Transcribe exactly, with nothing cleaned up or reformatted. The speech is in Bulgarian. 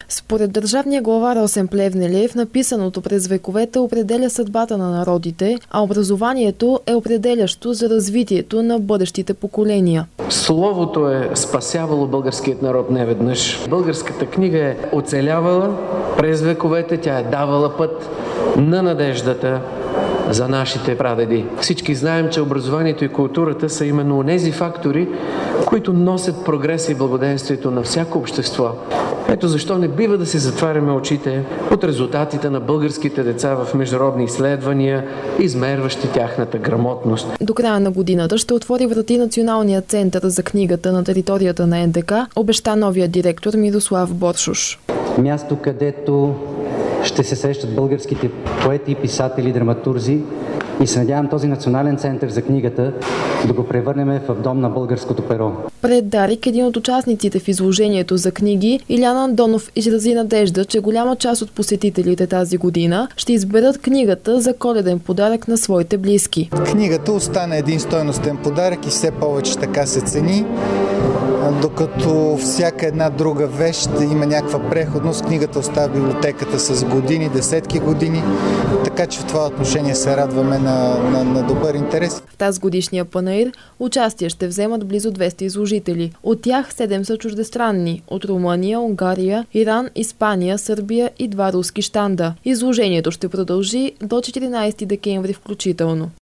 Според държавния глава Росен Плевнелиев, написаното през вековете определя съдбата на народите, а образованието е определящо за развитието на бъдещите поколения. Словото е спасявало българският народ неведнъж. Българската книга е оцелявала през вековете, тя е давала път на надеждата за нашите прадеди. Всички знаем, че образованието и културата са именно онези фактори, които носят прогрес и благоденствието на всяко общество. Ето защо не бива да си затваряме очите от резултатите на българските деца в международни изследвания, измерващи тяхната грамотност. До края на годината ще отвори врати Националният център за книгата на територията на Ен Де Ка, обеща новия директор Мирослав Боршуш. Място, където ще се срещат българските поети, писатели, драматурзи и се надявам този Национален център за книгата да го превърнем в дом на българското перо. Пред Дарик, един от участниците в изложението за книги, Илян Андонов изрази надежда, че голяма част от посетителите тази година ще изберат книгата за коледен подарък на своите близки. Книгата остана един стойностен подарък и все повече така се цени. Докато всяка една друга вещ има някаква преходност, книгата остава в библиотеката с години, десетки години, така че в това отношение се радваме на, на, на добър интерес. В тази годишния панаир участие ще вземат близо двеста изложители. От тях седем са чуждестранни – от Румъния, Унгария, Иран, Испания, Сърбия и два руски щанда. Изложението ще продължи до четиринадесети декември включително.